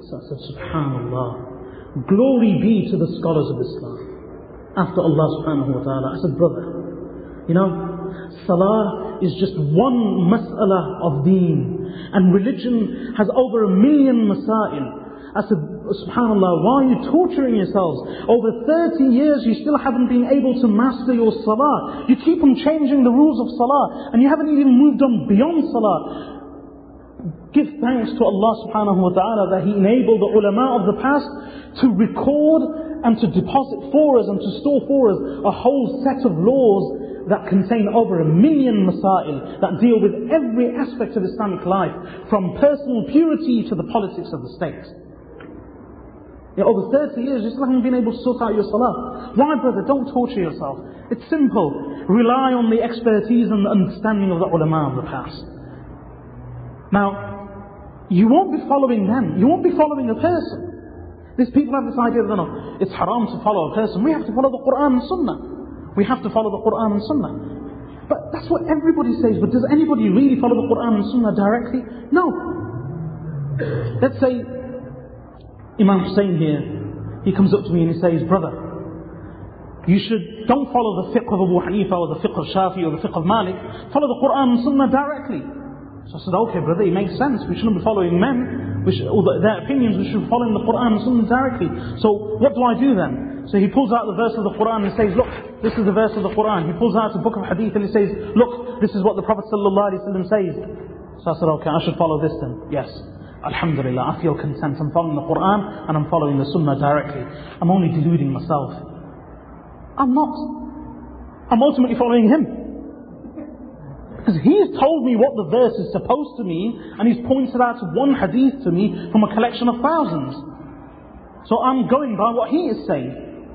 So I said, Subhanallah, glory be to the scholars of Islam after Allah subhanahu wa ta'ala. I said, brother, you know, salah is just one mas'ala of deen, and religion has over 1 million masail. I said, subhanallah, why are you torturing yourselves? Over 30 years you still haven't been able to master your salah. You keep on changing the rules of salah, and you haven't even moved on beyond salah. Give thanks to Allah subhanahu wa ta'ala that He enabled the ulama of the past to record and to deposit for us and to store for us a whole set of laws that contain over 1 million masail that deal with every aspect of Islamic life, from personal purity to the politics of the state. Over 30 years you still haven't been able to sort out your salah. Why, brother? Don't torture yourself. It's simple. Rely on the expertise and the understanding of the ulama of the past. Now, you won't be following them. You won't be following a person. These people have this idea that no, it's haram to follow a person. We have to follow the Quran and Sunnah. We have to follow the Quran and Sunnah. But that's what everybody says. But does anybody really follow the Quran and Sunnah directly? No. Let's say Imam Hussein here, he comes up to me and he says, brother, don't follow the fiqh of Abu Hanifa or the fiqh of Shafi or the fiqh of Malik. Follow the Quran and Sunnah directly. So I said, okay brother, it makes sense. We shouldn't be following men, or their opinions. We should be following the Quran and Sunnah directly. So what do I do then? So he pulls out the verse of the Quran and says, look, this is the verse of the Quran. He pulls out a book of hadith and he says, look, this is what the Prophet ﷺ says. So I said, okay, I should follow this then. Yes. Alhamdulillah, I feel content. I'm following the Quran and I'm following the Sunnah directly. I'm only deluding myself. I'm not. I'm ultimately following him. Because he's told me what the verse is supposed to mean, and he's pointed out one hadith to me from a collection of thousands. So I'm going by what he is saying.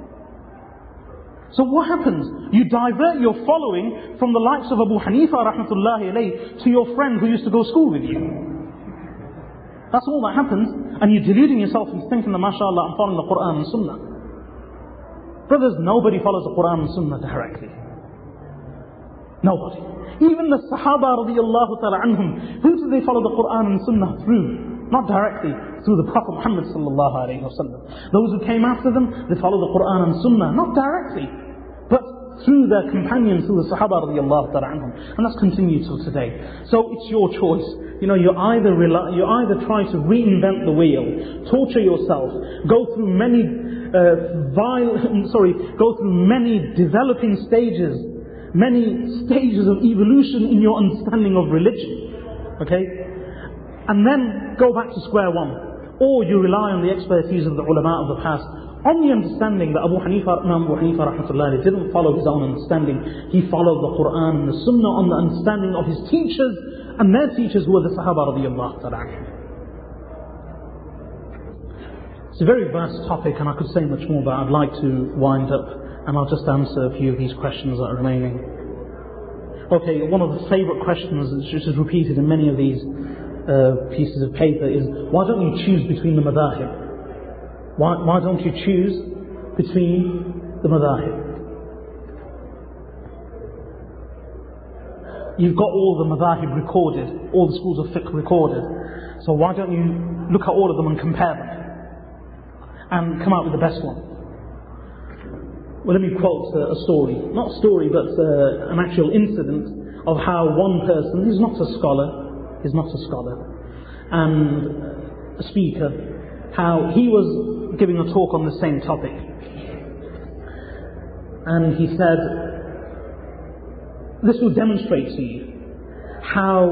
So what happens? You divert your following from the likes of Abu Hanifa rahmatullahi alayhi to your friend who used to go to school with you. That's all that happens, and you're deluding yourself into thinking that mashallah I'm following the Quran and Sunnah. Brothers, nobody follows the Quran and Sunnah directly. Nobody. Even the Sahaba radiallahu ta'ala anhum, who did they follow the Quran and Sunnah through? Not directly, through the Prophet Muhammad sallallahu alayhi wa sallam. Those who came after them, they follow the Quran and Sunnah, not directly, but through their companions, through the Sahaba radiallahu ta'ala anhum. And that's continued till today. So it's your choice. You either try to reinvent the wheel, torture yourself, go through many developing stages, many stages of evolution in your understanding of religion, okay? And then go back to square one. Or you rely on the expertise of the ulama of the past, on the understanding that Imam Abu Hanifa rahmatullahi didn't follow his own understanding. He followed the Quran and the Sunnah on the understanding of his teachers, and their teachers were the Sahaba radiyallahu ta'ala. It's a very vast topic and I could say much more, but I'd like to wind up. And I'll just answer a few of these questions that are remaining. Okay, one of the favourite questions, which is repeated in many of these pieces of paper, is why don't you choose between the madahib? Why don't you choose between the madahib? You've got all the madahib recorded, all the schools of fiqh recorded. So why don't you look at all of them and compare them? And come out with the best one? Well, let me quote a story. Not a story, but an actual incident of how one person, he's not a scholar, and a speaker, how he was giving a talk on the same topic. And he said, this will demonstrate to you how,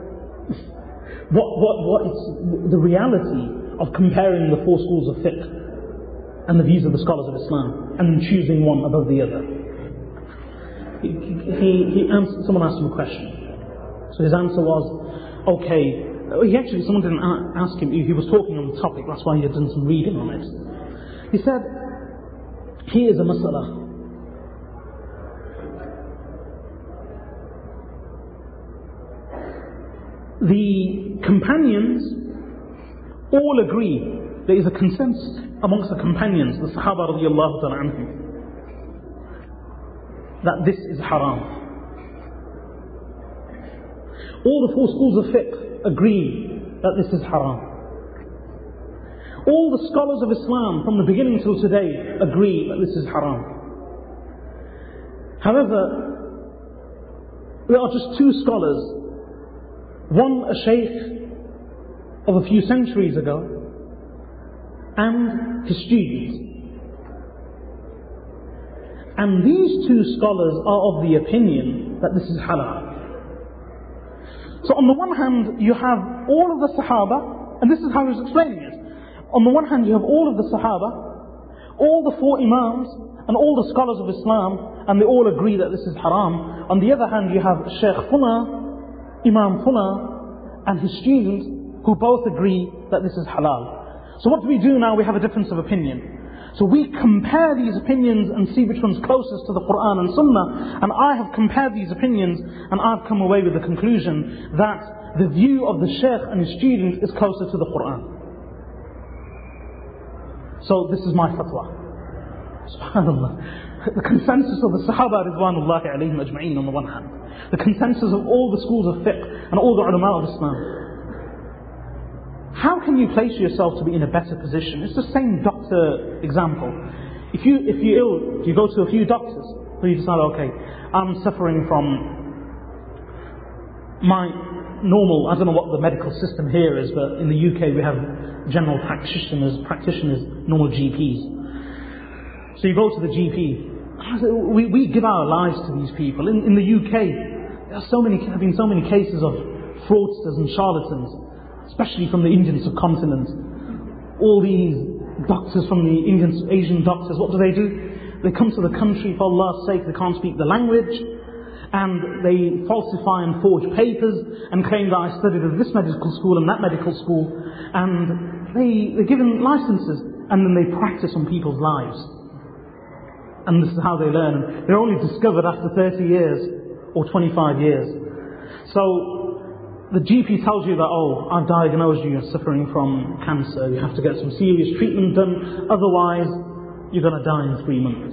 what is the reality of comparing the four schools of fiqh and the views of the scholars of Islam, and choosing one above the other. Someone asked him a question. So his answer was, okay, someone didn't ask him, he was talking on the topic, that's why he had done some reading on it. He said, here's a mas'ala. The companions all agree, there is a consensus amongst the companions, the Sahaba radiallahu ta'ala anhum, that this is haram. All the four schools of fiqh agree that this is haram. All the scholars of Islam from the beginning till today agree that this is haram. However, there are just two scholars, one a shaykh of a few centuries ago and his students. And these two scholars are of the opinion that this is halal. So on the one hand, you have all of the Sahaba, and this is how he's explaining it. On the one hand, you have all of the Sahaba, all the four Imams, and all the scholars of Islam, and they all agree that this is haram. On the other hand, you have Shaykh Fula, Imam Fula, and his students, who both agree that this is halal. So what do we do now? We have a difference of opinion. So we compare these opinions and see which one's closest to the Quran and Sunnah. And I have compared these opinions and I've come away with the conclusion that the view of the Shaykh and his students is closer to the Quran. So this is my fatwa. SubhanAllah. The consensus of the Sahaba Ridwanullahi alayhim ajma'een on the one hand. The consensus of all the schools of fiqh and all the ulama of Islam. How can you place yourself to be in a better position? It's the same doctor example. If you're ill, you go to a few doctors. So you decide, okay, I'm suffering from my normal, I don't know what the medical system here is, but in the UK we have general practitioners, normal GPs. So you go to the GP. We give our lives to these people. In the UK, there have been so many cases of fraudsters and charlatans, especially from the Indian subcontinent. All these doctors from the Asian doctors, what do? They come to the country, for Allah's sake, they can't speak the language, and they falsify and forge papers, and claim that I studied at this medical school and that medical school, and they're given licenses, and then they practice on people's lives. And this is how they learn. They're only discovered after 30 years, or 25 years. So, the GP tells you that, oh, I've diagnosed you as suffering from cancer, you have to get some serious treatment done, otherwise you're going to die in 3 months.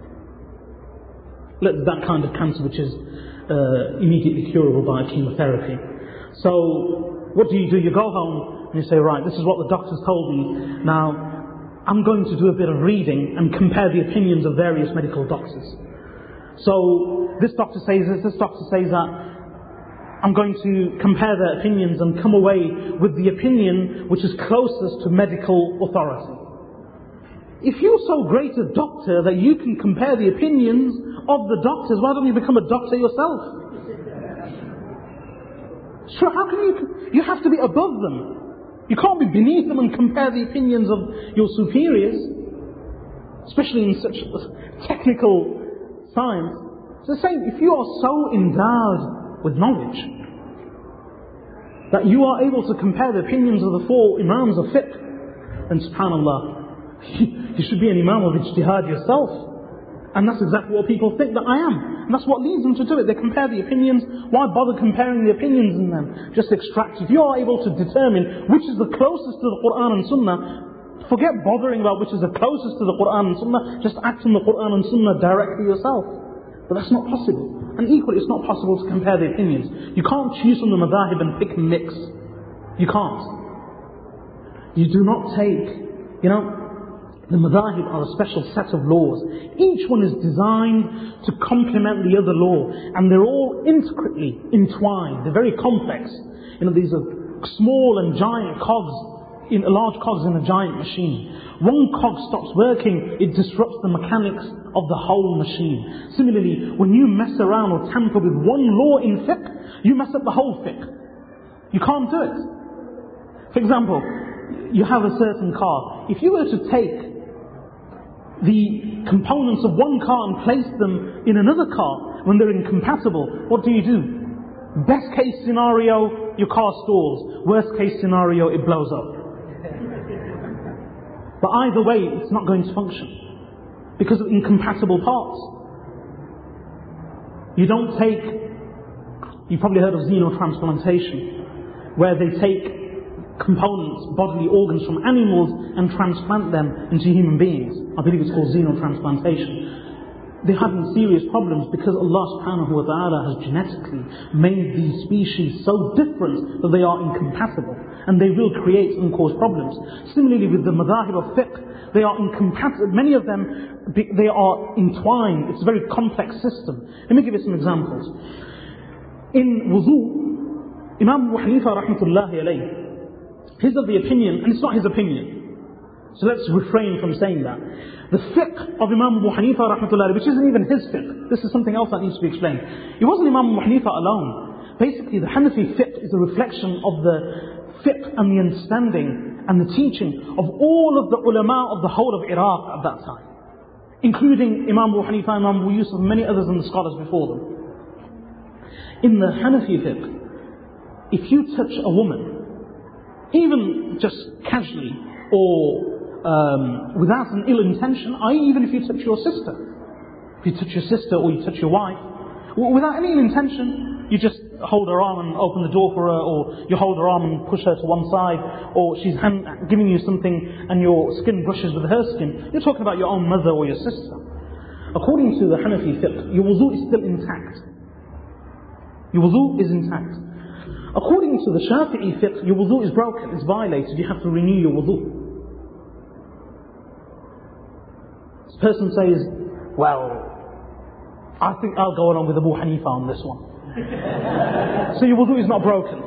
That kind of cancer which is immediately curable by chemotherapy. So what do? You go home and you say, right, this is what the doctors told me, now I'm going to do a bit of reading and compare the opinions of various medical doctors. So this doctor says this doctor says that. I'm going to compare their opinions and come away with the opinion which is closest to medical authority. If you're so great a doctor that you can compare the opinions of the doctors, why don't you become a doctor yourself? So how can you have to be above them. You can't be beneath them and compare the opinions of your superiors, especially in such technical science. It's the same, if you are so endowed with knowledge that you are able to compare the opinions of the four Imams of fiqh, then subhanAllah, you should be an Imam of ijtihad yourself. And that's exactly what people think that I am. And that's what leads them to do it. They compare the opinions. Why bother comparing the opinions in them? Just extract. If you are able to determine which is the closest to the Quran and Sunnah, forget bothering about which is the closest to the Quran and Sunnah. Just act on the Quran and Sunnah directly yourself. But that's not possible. And equally, it's not possible to compare the opinions. You can't choose from the madhahib and pick and mix. You can't. You do not take, the madhahib are a special set of laws. Each one is designed to complement the other law. And they're all intricately entwined. They're very complex. These are small and giant cogs, large cogs in a giant machine. One cog stops working, it disrupts the mechanics of the whole machine. Similarly, when you mess around or tamper with one law in fiqh, you mess up the whole fiqh. You can't do it. For example, you have a certain car. If you were to take the components of one car and place them in another car when they're incompatible, what do? Best case scenario, your car stalls. Worst case scenario, it blows up. But either way, it's not going to function because of incompatible parts. You've probably heard of xenotransplantation, where they take components, bodily organs from animals and transplant them into human beings. I believe it's called xenotransplantation. they're having serious problems because Allah subhanahu wa ta'ala has genetically made these species so different that they are incompatible, and they will create and cause problems. Similarly with the madhahib of fiqh, they are incompatible. Many of them, they are entwined. It's a very complex system. Let me give you some examples. In wudu, Imam Abu Hanifa rahmatullahi alayhi, he's of the opinion, and it's not his opinion, so let's refrain from saying that. The fiqh of Imam Abu Hanifa rahmatullahi, which isn't even his fiqh, this is something else that needs to be explained. It wasn't Imam Abu Hanifa alone. Basically, the Hanafi fiqh is a reflection of the fiqh and the understanding and the teaching of all of the ulama of the whole of Iraq at that time, including Imam Abu Hanifa, Imam Abu Yusuf, and many others and the scholars before them. In the Hanafi fiqh, if you touch a woman, even just casually or without an ill intention, i.e. even if you touch your sister, or you touch your wife, without any ill intention, you just hold her arm and open the door for her, or you hold her arm and push her to one side, or she's giving you something and your skin brushes with her skin, you're talking about your own mother or your sister. According to the Hanafi fiqh, your wudu is still intact. Your wudu is intact. According to the Shafi'i fiqh, your wudu is broken, it's violated, you have to renew your wudu. This person says, well, I think I'll go along with Abu Hanifa on this one. So your wudu is not broken.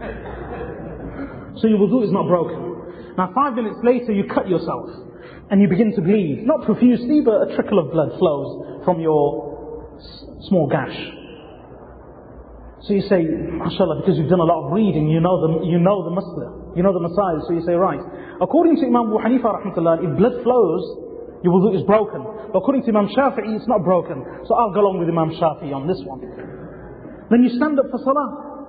Now 5 minutes later you cut yourself and you begin to bleed. Not profusely, but a trickle of blood flows from your small gash. So you say, mashallah, because you've done a lot of reading, you know the masa'il, so you say, right. According to Imam Abu Hanifa rahmatullah, if blood flows, your wudu is broken. But according to Imam Shafi'i, it's not broken. So I'll go along with Imam Shafi'i on this one. Then you stand up for salah.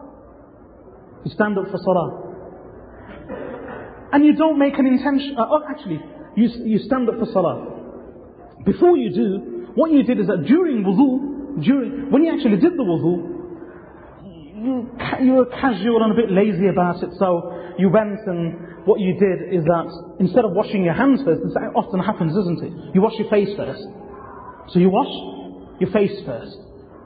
And you don't make an intention. You stand up for salah. Before you do, what you did is that during wudu, when you actually did the wudu, you were casual and a bit lazy about it, so you went and what you did is that instead of washing your hands first, this often happens, isn't it? You wash your face first. So you wash your face first.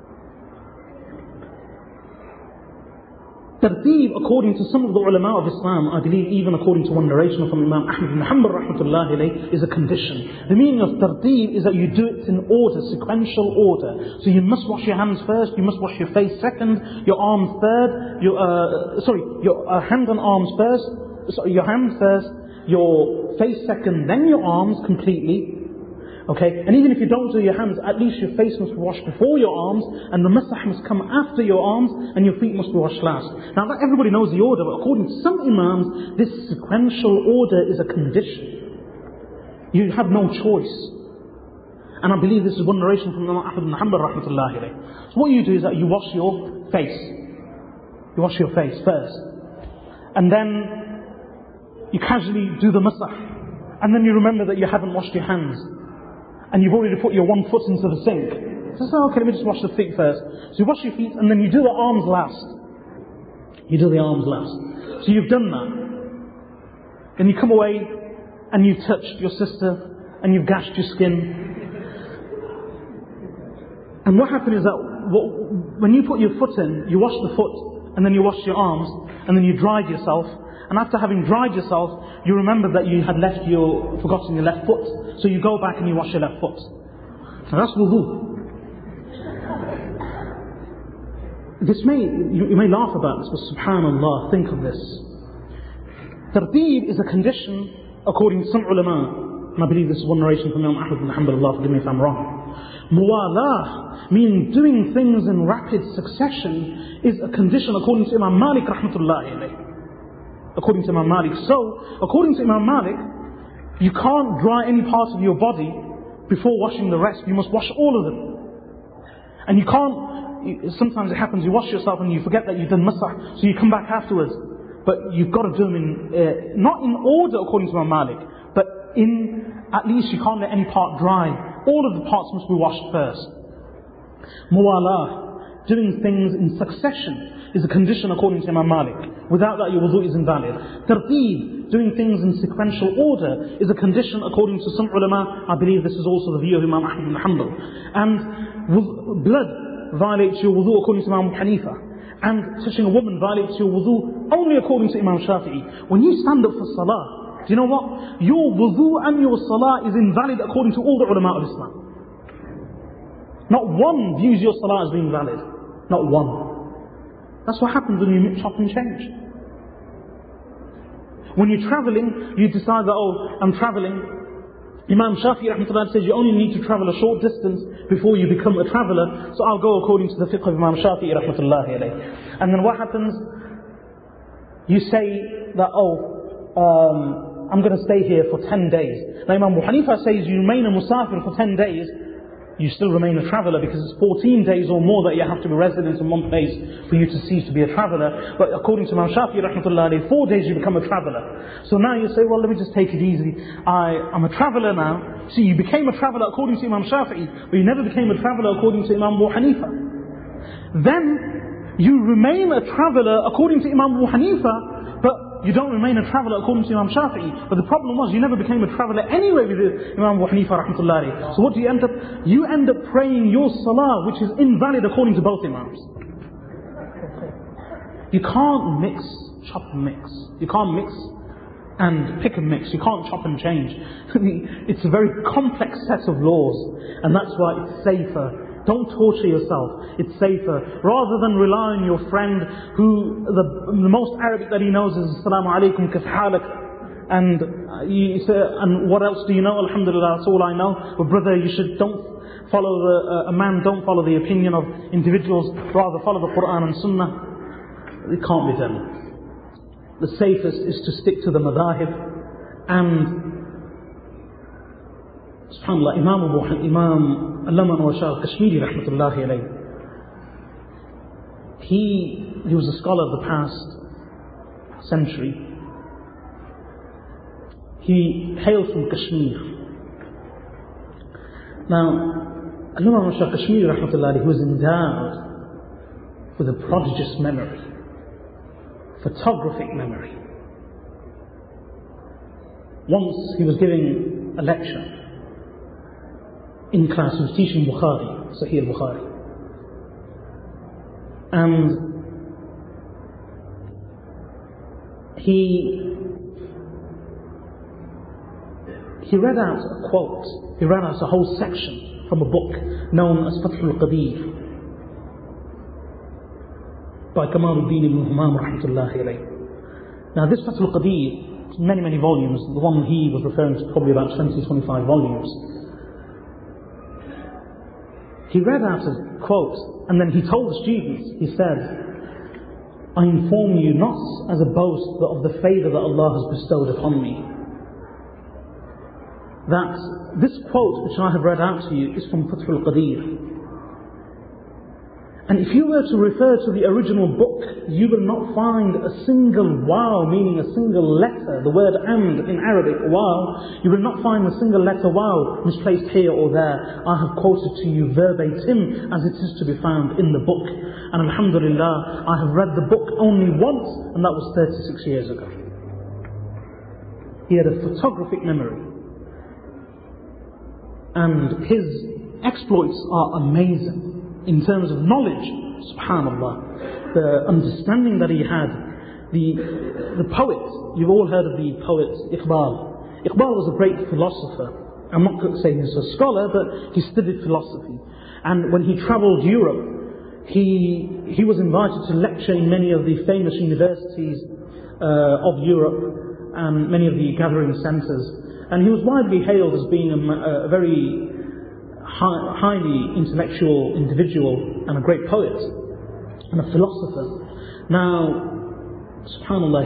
Tarteeb, according to some of the ulama of Islam, I believe even according to one narration from Imam Ahmad ibn Hanbal rahmatullahi alayhi, is a condition. The meaning of tarteeb is that you do it in order, sequential order. So you must wash your hands first, you must wash your face second, your arms third, your hands and arms first, your hands first, your face second, then your arms completely. Okay, and even if you don't do your hands, at least your face must be washed before your arms, and the masah must come after your arms, and your feet must be washed last. Now, not everybody knows the order, but according to some imams, this sequential order is a condition. You have no choice. And I believe this is one narration from Imam Ahmad ibn Hanbal rahmatullahi alayhi. So what you do is that you wash your face. You wash your face first. And then you casually do the masah. And then you remember that you haven't washed your hands. And you've already put your one foot into the sink. So okay, let me just wash the feet first. So you wash your feet and then you do the arms last. So you've done that. Then you come away and you've touched your sister and you've gashed your skin. And what happened is that when you put your foot in, you wash the foot and then you wash your arms and then you dried yourself. And after having dried yourself, you remember that you had forgotten your left foot. So you go back and you wash your left foot. Now that's wudu. You may laugh about this, but subhanallah, think of this. Tarteeb is a condition according to some ulama. And I believe this is one narration from Imam Ahmad ibn Hanbal, Allah forgive me if I'm wrong. Muwalah, meaning doing things in rapid succession, is a condition according to Imam Malik rahmatullahi alayhi. According to Imam Malik. So, according to Imam Malik, you can't dry any part of your body before washing the rest. You must wash all of them. And you can't, sometimes it happens, you wash yourself and you forget that you've done masah, so you come back afterwards. But you've got to do them not in order according to Imam Malik, but at least you can't let any part dry. All of the parts must be washed first. Muwalah, doing things in succession. is a condition according to Imam Malik. Without that your wudu is invalid. Tartib, doing things in sequential order, is a condition according to some ulama. I believe this is also the view of Imam Ahmad ibn Hanbal. And blood violates your wudu according to Imam Hanifa. And touching a woman violates your wudu only according to Imam Shafi'i. When you stand up for salah, do you know what? Your wudu and your salah is invalid according to all the ulama of Islam. Not one views your salah as being valid. Not one. That's what happens when you chop and change. When you're traveling, you decide that, oh, I'm traveling. Imam Shafi'i rahmatullah says you only need to travel a short distance before you become a traveller. So I'll go according to the fiqh of Imam Shafi'i rahmatullah alayhi. And then what happens? You say that, I'm going to stay here for 10 days. Now Imam Abu Hanifa says you remain a musafir for 10 days. You still remain a traveller because it's 14 days or more that you have to be resident in one place for you to cease to be a traveller. But according to Imam Shafi'i rahmatullah alayhi, 4 days you become a traveller. So now you say, well, let me just take it easy. I'm a traveller now. See, you became a traveller according to Imam Shafi'i, but you never became a traveller according to Imam Abu Hanifa. Then you remain a traveller according to Imam Abu Hanifa, but you don't remain a traveller according to Imam Shafi'i. But the problem was you never became a traveller anyway with Imam Abu Hanifa rahmatullahi alayhi. So what do you end up? You end up praying your salah which is invalid according to both Imams. You can't mix, chop and mix. You can't mix and pick and mix. You can't chop and change. It's a very complex set of laws, and that's why it's safer. Don't torture yourself. It's safer. Rather than rely on your friend who the most Arabic that he knows is Assalamu alaikum kif halak. And you say, and what else do you know? Alhamdulillah, that's all I know. But brother, don't follow a man don't follow the opinion of individuals. Rather follow the Quran and Sunnah. It can't be done. The safest is to stick to the madahib. And SubhanAllah, Imam Allama Anwar Shah al-Kashmiri rahmatullahi alayhi, he was a scholar of the past century. He hailed from Kashmir. Now, Allama Anwar Shah al-Kashmiri rahmatullahi alayhi, he was endowed with a prodigious memory, photographic memory. Once he was giving a lecture in class. He was teaching Bukhari, Sahih al-Bukhari. And he read out a quote, he read out a whole section from a book known as Fathul Qadir by Kamaluddin ibn Humam rahmatullahi alayhi. Now this Fathul Qadir, many volumes. The one he was referring to probably about 20-25 volumes. He read out a quote, and then he told the students, he said, I inform you not as a boast, but of the favour that Allah has bestowed upon me. That this quote which I have read out to you is from Fathul Qadir. And if you were to refer to the original book, you will not find a single wow, meaning a single letter, the word and in Arabic, wow, you will not find a single letter wow misplaced here or there. I have quoted to you verbatim as it is to be found in the book. And alhamdulillah, I have read the book only once, and that was 36 years ago. He had a photographic memory. And his exploits are amazing. In terms of knowledge, subhanallah, the understanding that he had, the poet, you've all heard of the poet Iqbal. Iqbal was a great philosopher. I'm not saying he's a scholar, but he studied philosophy. And when he travelled Europe, he was invited to lecture in many of the famous universities of Europe and many of the gathering centres. And he was widely hailed as being a very highly intellectual individual and a great poet and a philosopher. Now, subhanallah,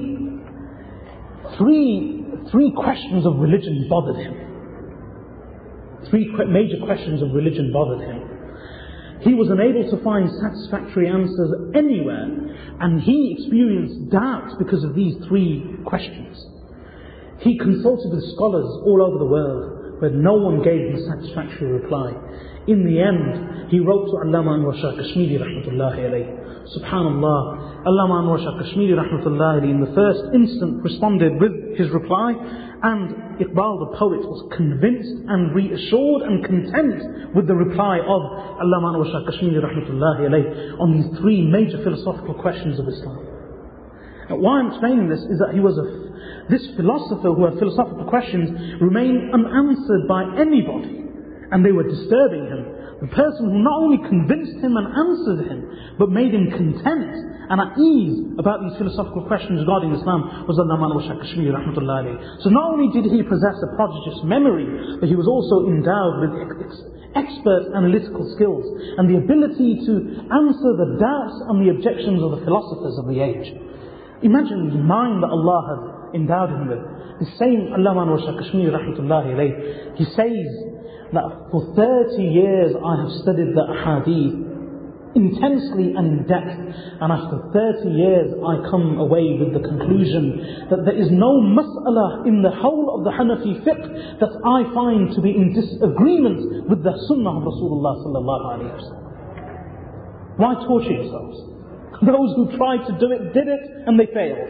three questions of religion bothered him. Three major questions of religion bothered him. He was unable to find satisfactory answers anywhere, and he experienced doubts because of these three questions. He consulted with scholars all over the world, but no one gave him a satisfactory reply. In the end, he wrote to Allama Anwar Shah Kashmiri rahmatullahi alayhi. Subhanallah, Allama Anwar Shah Kashmiri rahmatullahi alayhi in the first instant responded with his reply, and Iqbal the poet was convinced and reassured and content with the reply of Allama Anwar Shah Kashmiri rahmatullahi alayhi on these three major philosophical questions of Islam. Now, why I'm explaining this is that this philosopher who had philosophical questions remained unanswered by anybody, and they were disturbing him. The person who not only convinced him and answered him, but made him content and at ease about these philosophical questions regarding Islam was Allama Anwar Shah Kashmiri rahmatullahi alayhi. So not only did he possess a prodigious memory, but he was also endowed with expert analytical skills and the ability to answer the doubts and the objections of the philosophers of the age. Imagine the mind that Allah had endowed him with. The same Allama Anwar Shah Kashmiri rahmatullahi alayhi, he says that for 30 years I have studied the ahadith intensely and in depth, and after 30 years I come away with the conclusion that there is no mas'ala in the whole of the Hanafi fiqh that I find to be in disagreement with the sunnah of Rasulullah sallallahu alayhi wa sallam. Why torture yourselves? Those who tried to do it, did it, and they failed.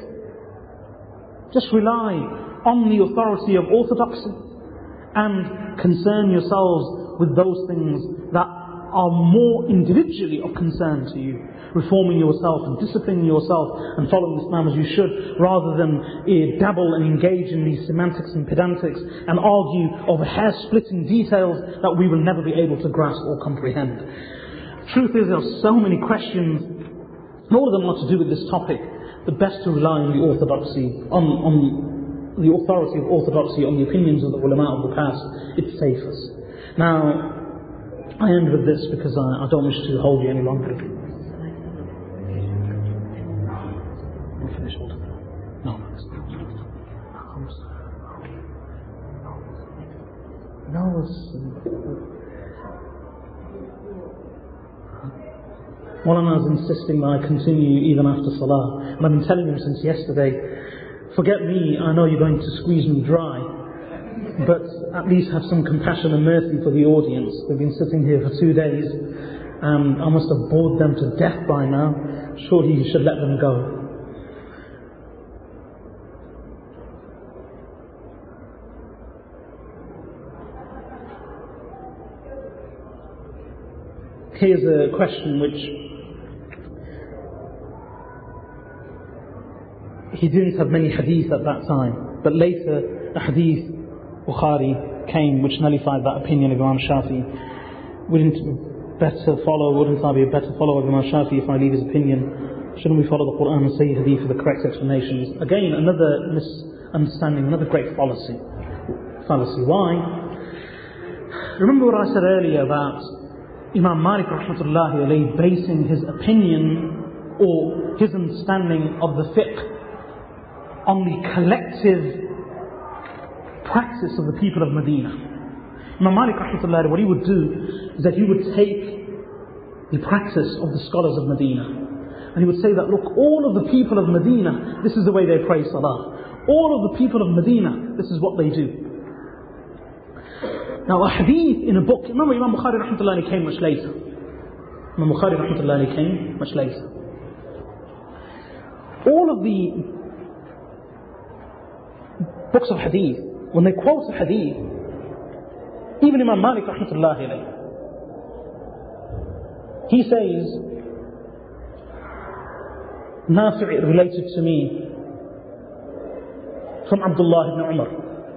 Just rely on the authority of orthodoxy and concern yourselves with those things that are more individually of concern to you. Reforming yourself and disciplining yourself and following Islam as you should, rather than dabble and engage in these semantics and pedantics and argue over hair-splitting details that we will never be able to grasp or comprehend. Truth is, there are so many questions, and all of them are to do with this topic. The best to rely on the orthodoxy, on the authority of orthodoxy, on the opinions of the ulama of the past. It's safest. Now, I end with this because I don't wish to hold you any longer. I'm finished. No. Maulana is insisting that I continue even after Salah. And I've been telling him since yesterday, forget me, I know you're going to squeeze me dry, but at least have some compassion and mercy for the audience. They've been sitting here for 2 days, and I must have bored them to death by now. Surely you should let them go. Here's a question which he didn't have many hadith at that time, but later a hadith Bukhari came which nullified that opinion of Imam Shafi. Wouldn't I be a better follower of Imam Shafi if I leave his opinion? Shouldn't we follow the Quran and say hadith for the correct explanations? Again, another misunderstanding, another great fallacy. Why? Remember what I said earlier about Imam Malik rahmatullahi alayhi basing his opinion or his understanding of the fiqh on the collective practice of the people of Medina. Imam Malik rahmatullahi alayhi, what he would do is that he would take the practice of the scholars of Medina and he would say that, look, all of the people of Medina, this is the way they pray Salah. All of the people of Medina, this is what they do. Now, a hadith in a book, remember Imam Bukhari rahmatullahi came much later. Imam Bukhari rahmatullahi came much later. All of the books of hadith, when they quote a hadith, even Imam Malik rahmatullahi alayhi, he says, Nafi' related to me from Abdullah ibn Umar.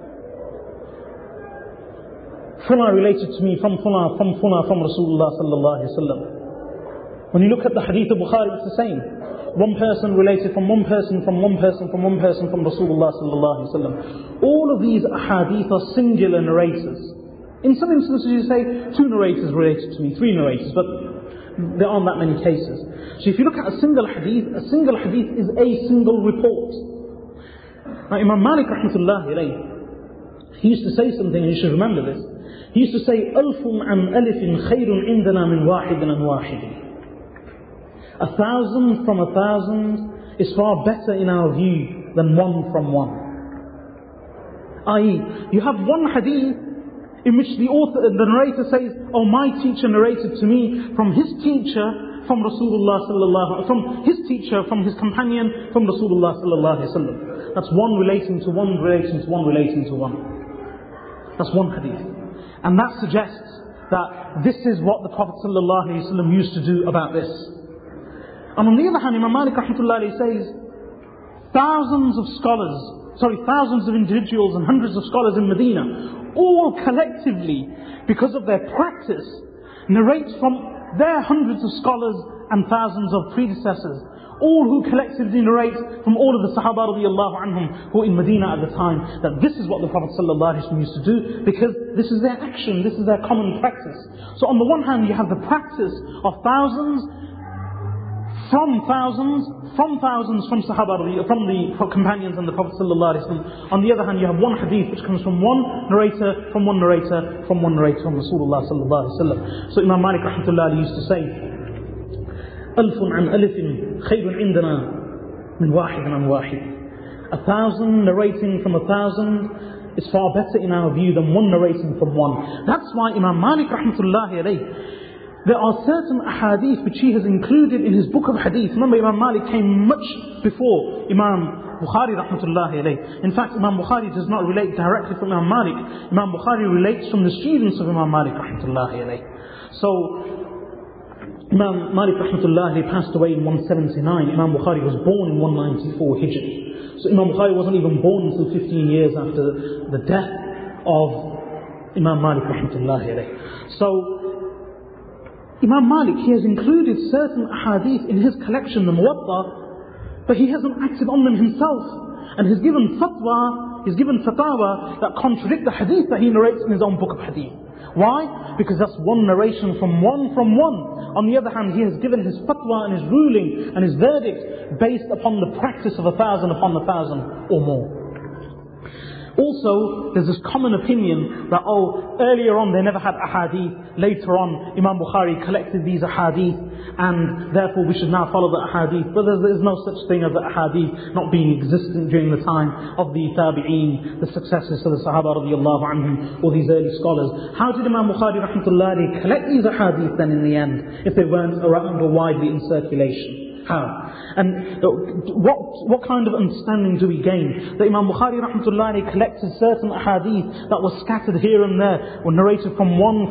Fulan related to me from Fulan, from Rasulullah sallallahu alayhi wa sallam. When you look at the hadith of Bukhari, it's the same. One person related from one person, from one person, from one person, from Rasulullah sallallahu alayhi wa sallam. All of these ahadith are singular narrators. In some instances you say, 2 narrators related to me, 3 narrators, but there aren't that many cases. So if you look at a single hadith is a single report. Now Imam Malik rahmatullahi alayhi, he used to say something, and you should remember this. He used to say, Alfun an alifin khayrun indana min wahidin an wahidin. 1,000 from 1,000 is far better in our view than 1 from 1. I.e., you have one hadith in which the narrator says, oh, my teacher narrated to me from his teacher, from Rasulullah sallallahu, from his teacher, from his companion, from Rasulullah sallallahu alaihi wasallam. That's one relating to one, relating to one, relating to one. That's one hadith. And that suggests that this is what the Prophet sallallahu alaihi wasallam used to do about this. And on the other hand, Imam Malik rahmatullahi says, thousands of individuals and hundreds of scholars in Medina, all collectively, because of their practice, narrate from their hundreds of scholars and thousands of predecessors, all who collectively narrate from all of the Sahaba radiallahu anhum who were in Medina at the time, that this is what the Prophet sallallahu alaihi wasallam used to do, because this is their action, this is their common practice. So on the one hand, you have the practice of thousands from Sahaba, from the companions and the Prophet sallallahu alaihi wasallam. On the other hand, you have one hadith which comes from one narrator, from Rasulullah sallallahu alaihi wasallam. So Imam Malik rahmatullahi used to say, ألف عن ألف خير عندنا من واحد عن واحد. 1,000 narrating from 1,000 is far better in our view than one narrating from one. That's why Imam Malik rahmatullahi alayhi, there are certain ahadith which he has included in his book of hadith. Remember, Imam Malik came much before Imam Bukhari rahmatullahi alayhi. In fact, Imam Bukhari does not relate directly from Imam Malik. Imam Bukhari relates from the students of Imam Malik rahmatullahi alayhi. So, Imam Malik rahmatullahi passed away in 179. Imam Bukhari was born in 194 Hijri. So Imam Bukhari wasn't even born until 15 years after the death of Imam Malik rahmatullahi alayhi. So, Imam Malik, he has included certain ahadith in his collection, the Muwatta, but he hasn't acted on them himself. And he's given fatawa that contradict the hadith that he narrates in his own book of hadith. Why? Because that's one narration from one. On the other hand, he has given his fatwa and his ruling and his verdict based upon the practice of 1,000 upon 1,000 or more. Also, there's this common opinion that, earlier on they never had ahadith, later on Imam Bukhari collected these ahadith, and therefore we should now follow the ahadith. But there's no such thing as the ahadith not being existent during the time of the tabi'een, the successors to the Sahaba radiallahu anhum, or these early scholars. How did Imam Bukhari rahmatullahi collect these ahadith then in the end, if they weren't around or widely in circulation? How? And what kind of understanding do we gain? That Imam Bukhari rahmatullahi collected certain ahadith that were scattered here and there, were narrated from one,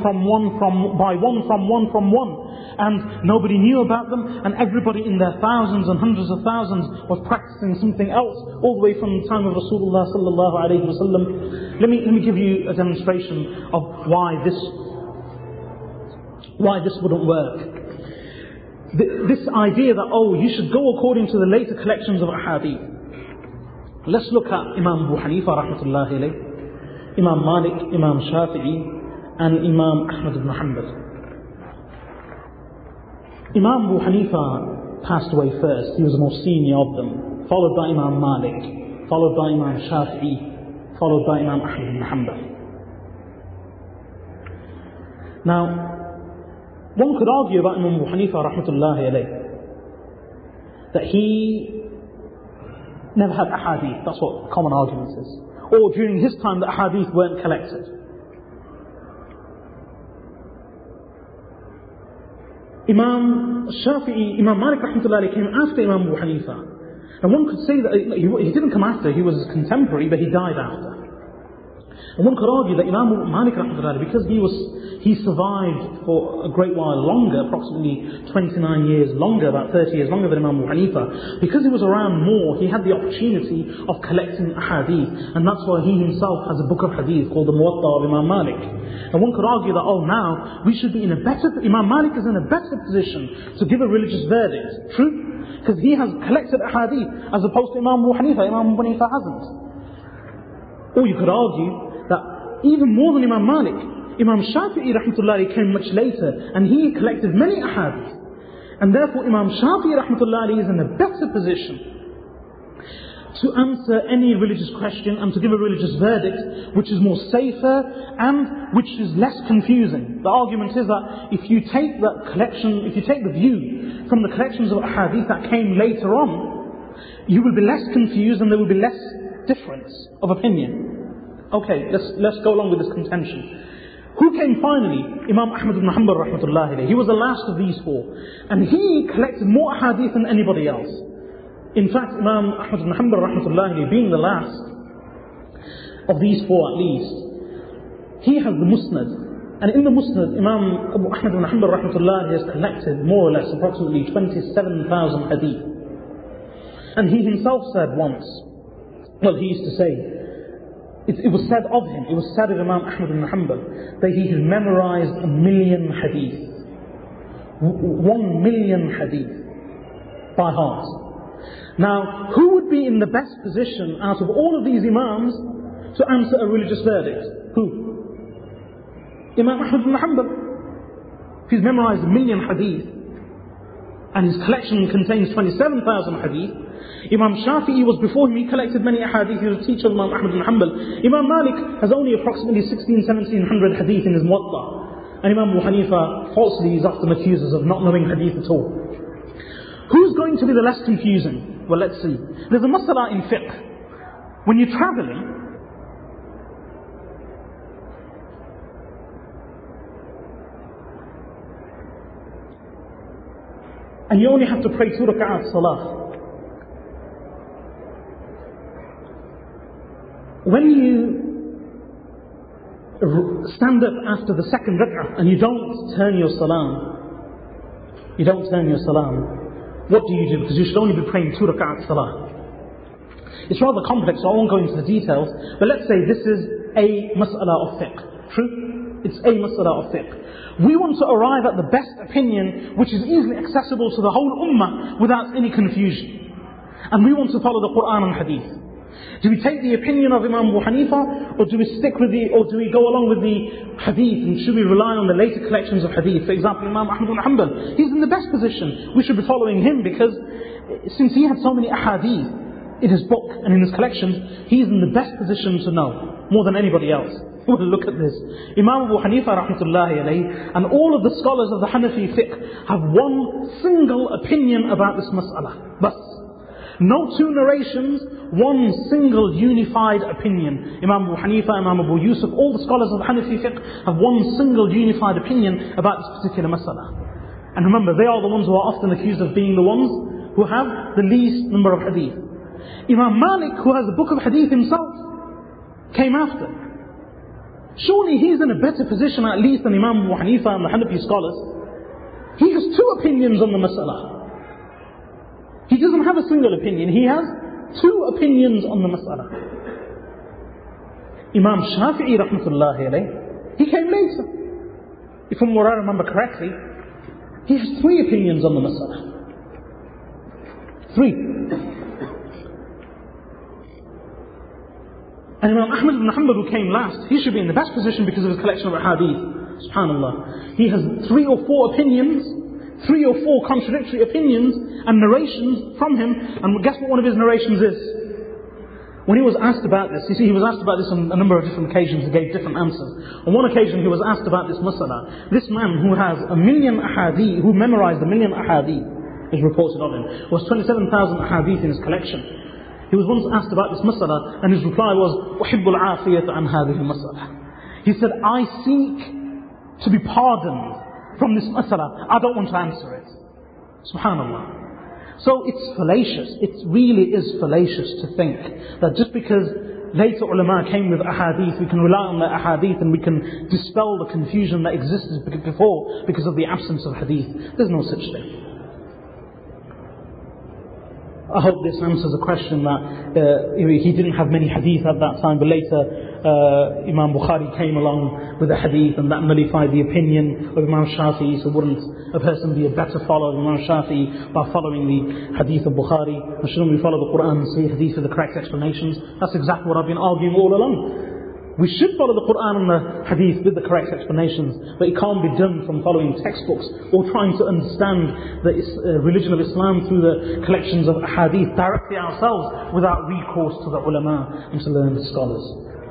and nobody knew about them, and everybody in their thousands and hundreds of thousands was practicing something else, all the way from the time of Rasulullah sallallahu alaihi wasallam. Let me give you a demonstration of why this wouldn't work. This idea that, you should go according to the later collections of ahadith. Let's look at Imam Abu Hanifa rahmatullahi alayh, Imam Malik, Imam Shafi'i, and Imam Ahmad ibn Hanbal. Imam Abu Hanifa passed away first. He was the most senior of them, followed by Imam Malik, followed by Imam Shafi'i, followed by Imam Ahmad ibn Hanbal. Now, one could argue about Imam Abu Hanifa rahmatullahi alayh that he never had ahadith. That's what common argument is. Or during his time the ahadith weren't collected. Imam Shafi'i, Imam Malik rahmatullahi alayh came after Imam Abu Hanifa. And one could say that he didn't come after, he was his contemporary, but he died after. And one could argue that Imam Malik rahmatullahi alayh, because he survived for a great while longer, approximately 29 years longer, about 30 years longer than Imam Abu Hanifa. Because he was around more, he had the opportunity of collecting hadith. And that's why he himself has a book of hadith called the Muwatta of Imam Malik. And one could argue that, now we should be Imam Malik is in a better position to give a religious verdict. True? Because he has collected hadith as opposed to Imam Abu Hanifa. Imam Abu Hanifa hasn't. Or you could argue that even more than Imam Malik, Imam Shafi'i rahmatullahi came much later, and he collected many ahadith. And therefore Imam Shafi'i rahmatullahi is in a better position to answer any religious question and to give a religious verdict which is more safer and which is less confusing. The argument is that if you take the view from the collections of ahadith that came later on, you will be less confused and there will be less difference of opinion. Okay, let's go along with this contention. Who came finally? Imam Ahmad ibn Hanbal rahmatullahi alayhi. He was the last of these four. And he collected more hadith than anybody else. In fact, Imam Ahmad ibn Hanbal rahmatullahi alayhi, being the last of these four at least, he has the Musnad. And in the Musnad, Imam Abu Ahmad ibn Hanbal rahmatullahi has collected more or less approximately 27,000 hadith. And he himself said once, well, he used to say, it was said of him, it was said of Imam Ahmad ibn Hanbal, that he had memorized 1,000,000 hadith. 1,000,000 hadith by heart. Now, who would be in the best position out of all of these Imams to answer a religious verdict? Who? Imam Ahmad ibn Hanbal. He's memorized 1,000,000 hadith, and his collection contains 27,000 hadith. Imam Shafi'i was before him, he collected many hadith, he was a teacher of Imam Ahmad ibn Hanbal. Imam Malik has only approximately 1700 hadith in his Muwatta. And Imam Abu Hanifa falsely is often accused of not knowing hadith at all. Who's going to be the less confusing? Well, let's see. There's a masala in fiqh. When you're traveling, and you only have to pray 2 rak'at salah. When you stand up after the second rak'ah and you don't turn your salam, what do you do? Because you should only be praying 2 rak'at salah. It's rather complex, so I won't go into the details, but let's say this is a mas'ala of fiqh. True? It's a mas'ala of fiqh. We want to arrive at the best opinion which is easily accessible to the whole ummah without any confusion. And we want to follow the Quran and Hadith. Do we take the opinion of Imam Abu Hanifa, or do we go along with the Hadith, and should we rely on the later collections of Hadith? For example, Imam Ahmad ibn Hanbal, he's in the best position. We should be following him because since he had so many ahadith in his book and in his collections, he's in the best position to know more than anybody else. Well, look at this. Imam Abu Hanifa rahmatullahi alayhi and all of the scholars of the Hanafi fiqh have one single opinion about this mas'ala. Thus, no two narrations, one single unified opinion. Imam Abu Hanifa, Imam Abu Yusuf, all the scholars of the Hanafi fiqh have one single unified opinion about this particular mas'ala. And remember, they are the ones who are often accused of being the ones who have the least number of hadith. Imam Malik, who has a book of hadith himself, came after. Surely he's in a better position at least than Imam Abu Hanifa and the Hanafi scholars. He has two opinions on the mas'ala. He doesn't have a single opinion, he has two opinions on the mas'ala. Imam Shafi'i rahmatullahi alayhi, he came later. If from what I remember correctly, he has three opinions on the mas'ala. Three. And Imam Ahmad ibn Hanbal, who came last, he should be in the best position because of his collection of hadith. Subhanallah. He has 3 or 4 opinions, 3 or 4 contradictory opinions and narrations from him. And guess what one of his narrations is? When he was asked about this, you see, he was asked about this on a number of different occasions and gave different answers. On one occasion he was asked about this mas'ala. This man who has 1,000,000 ahadith, who memorized 1,000,000 ahadith, is reported of him, was 27,000 ahadith in his collection. He was once asked about this mas'ala, and his reply was, أُحِبُّ الْعَافِيَةَ عَنْ هَذِهِ الْمَسْأَلَةِ. He said, I seek to be pardoned from this mas'ala. I don't want to answer it. Subhanallah. So it's fallacious. It really is fallacious to think that just because later ulama came with ahadith, we can rely on the ahadith and we can dispel the confusion that existed before because of the absence of hadith. There's no such thing. I hope this answers a question that he didn't have many hadith at that time, but later Imam Bukhari came along with a hadith and that nullified the opinion of Imam Shafi'i. So wouldn't a person be a better follower of Imam Shafi'i by following the hadith of Bukhari? And shouldn't we follow the Quran and see hadith with the correct explanations? That's exactly what I've been arguing all along. We should follow the Quran and the hadith with the correct explanations, but it can't be done from following textbooks or trying to understand the religion of Islam through the collections of hadith directly ourselves without recourse to the ulama and to learned scholars.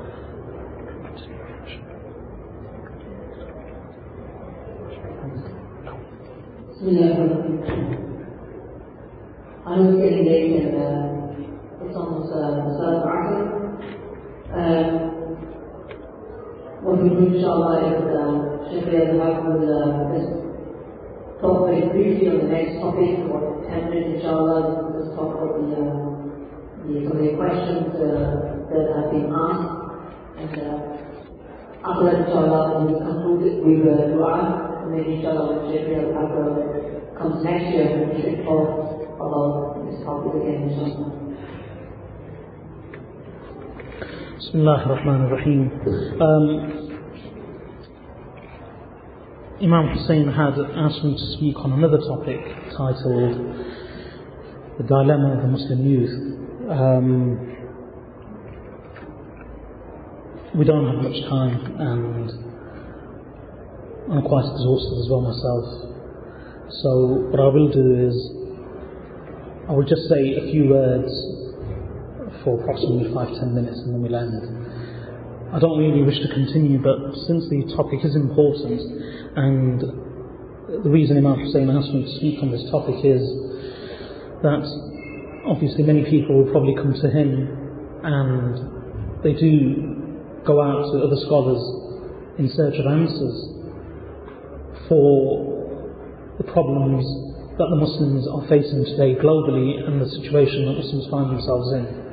I was getting late and it's almost Salat al-Asr. وفي we do inshallah is Shaykh Riyad will talk very briefly on the next topic for 10 minutes inshallah. Just talk about some of the questions that have been asked, and after that inshallah we will conclude with dua, and then inshallah when Shaykh Riyad comes next year we should talk about this topic again inshallah. Bismillah ar-Rahman ar-Rahim. Imam Hussein had asked me to speak on another topic titled The Dilemma of the Muslim Youth. We don't have much time and I'm quite exhausted as well myself. So what I will do is I will just say a few words for approximately 5-10 minutes and then we'll end. I don't really wish to continue, but since the topic is important and the reason Imam Hussein asked me to speak on this topic is that obviously many people will probably come to him and they do go out to other scholars in search of answers for the problems that the Muslims are facing today globally and the situation that Muslims find themselves in.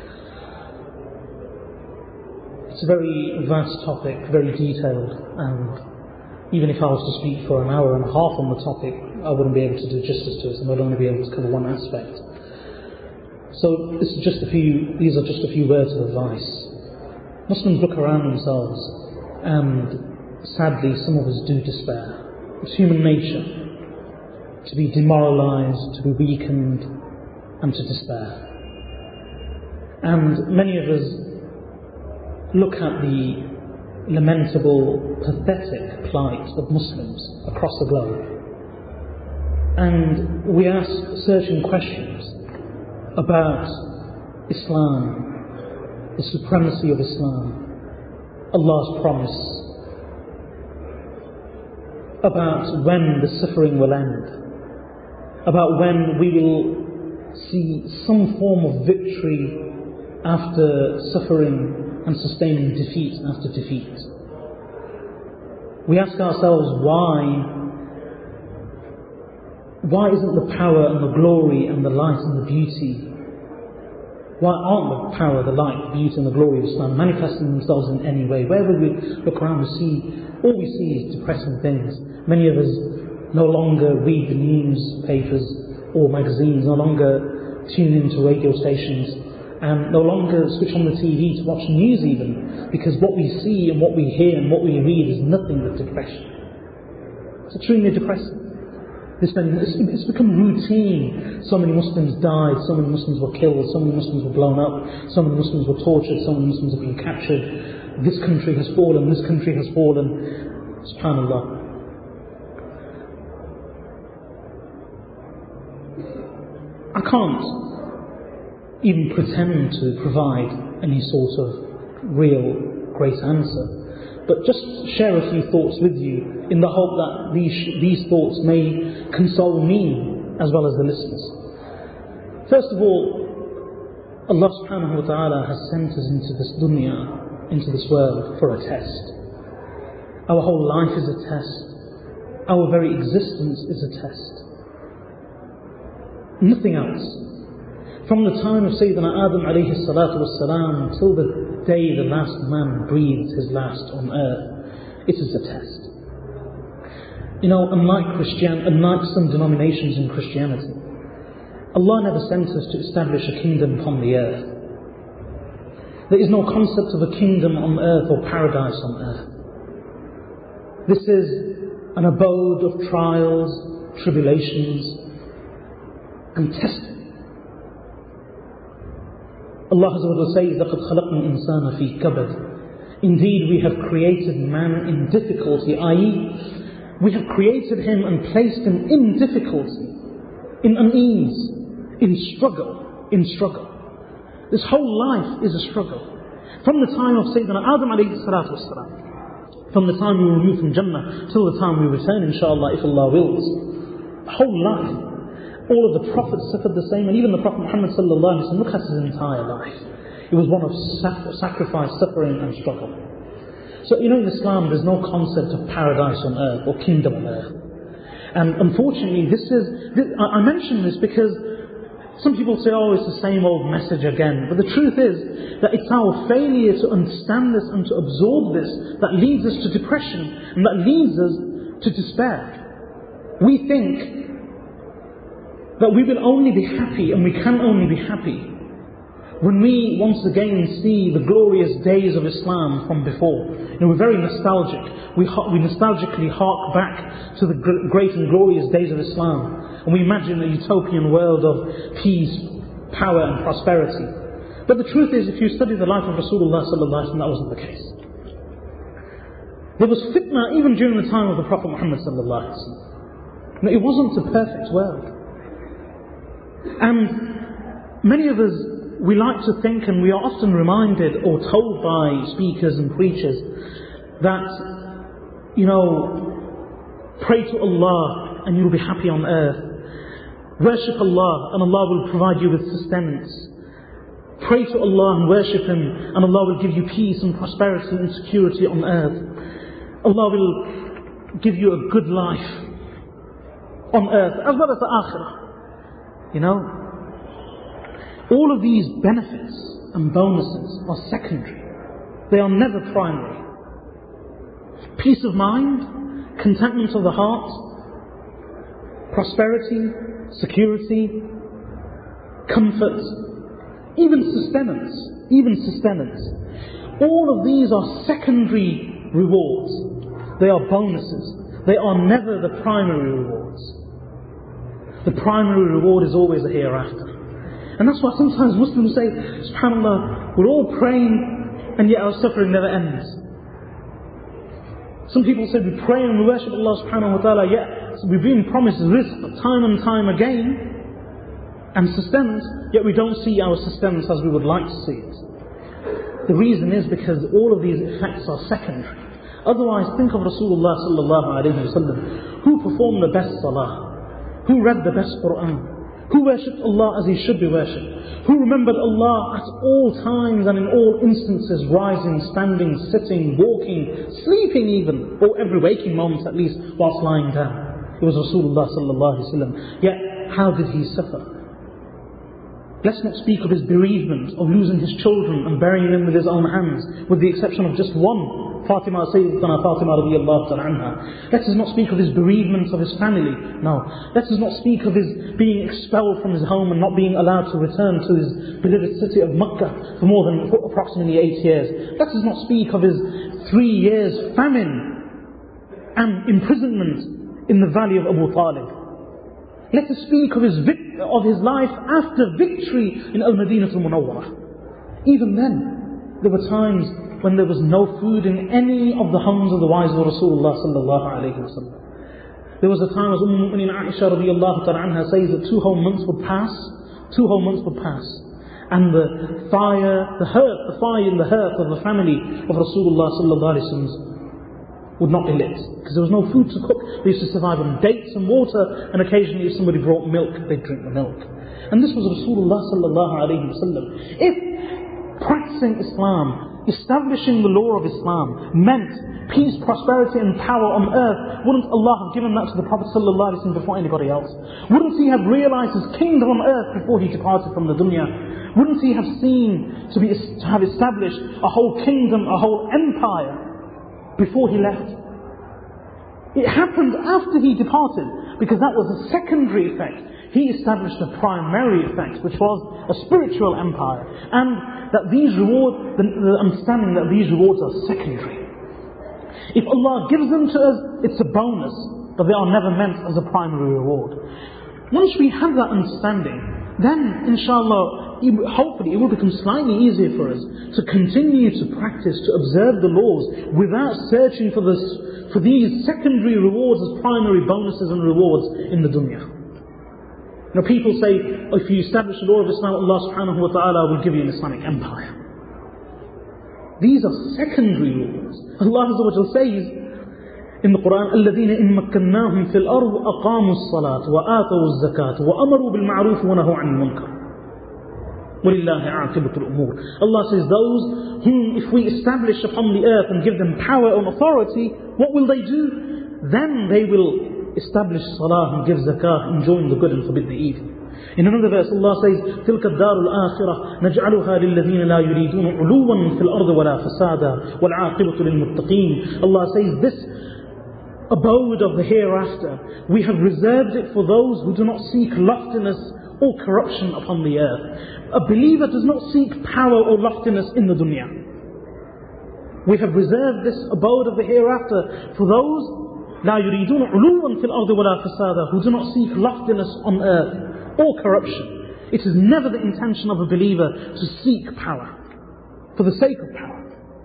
It's a very vast topic, very detailed, and even if I was to speak for an hour and a half on the topic, I wouldn't be able to do justice to it, and I'd only be able to cover one aspect. So these are just a few words of advice. Muslims look around themselves, and sadly some of us do despair. It's human nature to be demoralised, to be weakened, and to despair. And many of us look at the lamentable, pathetic plight of Muslims across the globe, and we ask searching questions about Islam, the supremacy of Islam, Allah's promise, about when the suffering will end, about when we will see some form of victory after suffering and sustaining defeat after defeat. We ask ourselves why isn't the power and the glory and the light and the beauty, why aren't the power, the light, the beauty and the glory of Islam manifesting themselves in any way? Wherever we look around all we see is depressing things. Many of us no longer read the newspapers or magazines, no longer tune into radio stations, and no longer switch on the TV to watch news even, because what we see and what we hear and what we read is nothing but depression. It's extremely depressing. It's become routine. So many Muslims died, so many Muslims were killed, so many Muslims were blown up, so many Muslims were tortured, so many Muslims have been captured. This country has fallen, this country has fallen. SubhanAllah. I can't even pretend to provide any sort of real great answer, but just share a few thoughts with you in the hope that these thoughts may console me as well as the listeners. First of all, Allah subhanahu wa ta'ala has sent us into this dunya, into this world for a test. Our whole life is a test. Our very existence is a test. Nothing else. From the time of Sayyidina Adam alayhi salatu wassalam till the day the last man breathes his last on earth, it is a test. Unlike some denominations in Christianity, Allah never sent us to establish a kingdom upon the earth. There is no concept of a kingdom on earth or paradise on earth. This is an abode of trials, tribulations, and testing. Allah Azza wa Jalla says, لَقَدْ خَلَقْنَا الْإِنسَانَ فِي كَبَدٍ. Indeed, we have created man in difficulty, i.e., we have created him and placed him in difficulty, in unease, in struggle. This whole life is a struggle. From the time of Sayyidina Adam alayhi salatu wassalam, from the time we were removed from Jannah till the time we return, inshallah, if Allah wills, the whole life. All of the prophets suffered the same, and even the Prophet Muhammad sallallahu alaihi wasallam, look at his entire life. It was one of sacrifice, suffering and struggle. So, in Islam, there's no concept of paradise on earth or kingdom on earth. And unfortunately, I mention this because some people say, oh, it's the same old message again. But the truth is that it's our failure to understand this and to absorb this that leads us to depression and that leads us to despair. We think that we will only be happy and we can only be happy when we once again see the glorious days of Islam from before. We're very nostalgic. We nostalgically hark back to the great and glorious days of Islam. And we imagine a utopian world of peace, power and prosperity. But the truth is, if you study the life of Rasulullah sallallahu alaihi wasallam, that wasn't the case. There was fitna even during the time of the Prophet Muhammad sallallahu alaihi wasallam. It wasn't a perfect world. And many of us, we like to think, and we are often reminded or told by speakers and preachers that, pray to Allah and you'll be happy on earth. Worship Allah and Allah will provide you with sustenance. Pray to Allah and worship Him and Allah will give you peace and prosperity and security on earth. Allah will give you a good life on earth as well as the akhirah. All of these benefits and bonuses are secondary. They are never primary. Peace of mind, contentment of the heart, prosperity, security, comfort, even sustenance. All of these are secondary rewards. They are bonuses. They are never the primary rewards. The primary reward is always the hereafter. And that's why sometimes Muslims say, subhanAllah, we're all praying and yet our suffering never ends. Some people say we pray and we worship Allah subhanahu wa ta'ala, yet we've been promised rizq time and time again and sustenance, yet we don't see our sustenance as we would like to see it. The reason is because all of these effects are secondary. Otherwise, think of Rasulullah sallallahu alayhi wa sallam, who performed the best salah, who read the best Quran, who worshipped Allah as He should be worshipped, who remembered Allah at all times and in all instances, rising, standing, sitting, walking, sleeping even, or every waking moment at least, whilst lying down. It was Rasulullah sallallahu alaihi wasallam. Yet, how did he suffer? Let's not speak of his bereavement, of losing his children and burying them with his own hands, with the exception of just one, Sayyidatuna Fatima radiyallahu ta'ala anha. Let us not speak of his bereavement of his family. No. Let us not speak of his being expelled from his home and not being allowed to return to his beloved city of Makkah for more than approximately 8 years. Let us not speak of his 3 years famine and imprisonment in the valley of Abu Talib. Let us speak of his life after victory in Al-Madinah Al-Munawwarah. Even then, there were times when there was no food in any of the homes of the wives of Rasulullah sallallahu alayhi wa sallam. There was a time, as Umm Mu'mineen Aisha radiyallahu ta'ala anha says, that 2 whole months would pass. And the fire in the hearth of the family of Rasulullah sallallahu alayhi wa sallam would not be lit. Because there was no food to cook. They used to survive on dates and water, and occasionally if somebody brought milk, they'd drink the milk. And this was Rasulullah sallallahu alayhi wa sallam. If practicing Islam, establishing the law of Islam meant peace, prosperity and power on earth, wouldn't Allah have given that to the Prophet ﷺ before anybody else? Wouldn't he have realized his kingdom on earth before he departed from the dunya? Wouldn't he have seen to have established a whole kingdom, a whole empire before he left? It happened after he departed, because that was a secondary effect. He established a primary effect, which was a spiritual empire, and that these rewards, the understanding that these rewards are secondary. If Allah gives them to us, it's a bonus, but they are never meant as a primary reward. Once we have that understanding, then inshallah, hopefully it will become slightly easier for us to continue to practice, to observe the laws without searching for these secondary rewards as primary bonuses and rewards in the dunya. Now people say, if you establish the law of Islam, Allah subhanahu wa ta'ala will give you an Islamic empire. These are secondary rewards. Allah Azza wa Jalla says in the Quran, الَّذِينَ إِن مَّكَّنَّاهُمْ فِي الْأَرْضِ أَقَامُوا الصَّلَاةَ وَآتَوُا الزَّكَاةَ وَأَمَرُوا بِالْمَعْرُوفِ وَنَهَوْا عَنِ الْمُنكَرِ. وَلِلَّهِ عَاقِبَةُ الْأُمُورِ. Allah says, those whom if we establish upon the earth and give them power and authority, what will they do? Then they will establish salah and give zakah, enjoin the good and forbid the evil. In another verse, Allah says, تِلْكَ الدَّارُ الْآخِرَةِ نَجْعَلُهَا لِلَّذِينَ لَا يُرِيدُونَ عُلُوًّا فِي الْأَرْضِ وَلَا فَسَادًا وَالْعَاقِبَةُ لِلْمُتَّقِينَ. Allah says, this abode of the hereafter, we have reserved it for those who do not seek loftiness or corruption upon the earth. A believer does not seek power or loftiness in the dunya. We have reserved this abode of the hereafter for those لا يريدون علوا في الأرض ولا فسادا, who do not seek loftiness on earth or corruption. It is never the intention of a believer to seek power for the sake of power.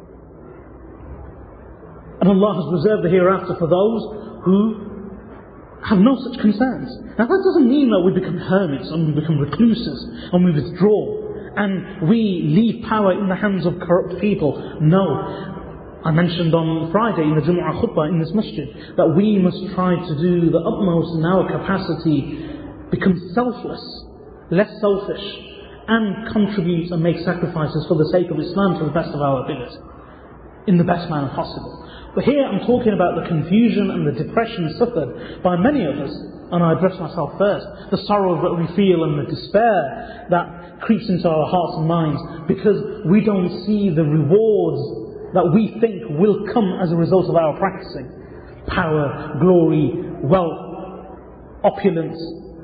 And Allah has reserved the hereafter for those who have no such concerns. Now that doesn't mean that we become hermits and we become recluses and we withdraw and we leave power in the hands of corrupt people. No. I mentioned on Friday in the Jumu'ah khutbah in this masjid that we must try to do the utmost in our capacity, become selfless, less selfish, and contribute and make sacrifices for the sake of Islam to the best of our ability, in the best manner possible. But here I'm talking about the confusion and the depression suffered by many of us, and I address myself first, the sorrow that we feel and the despair that creeps into our hearts and minds because we don't see the rewards that we think will come as a result of our practicing. Power, glory, wealth, opulence,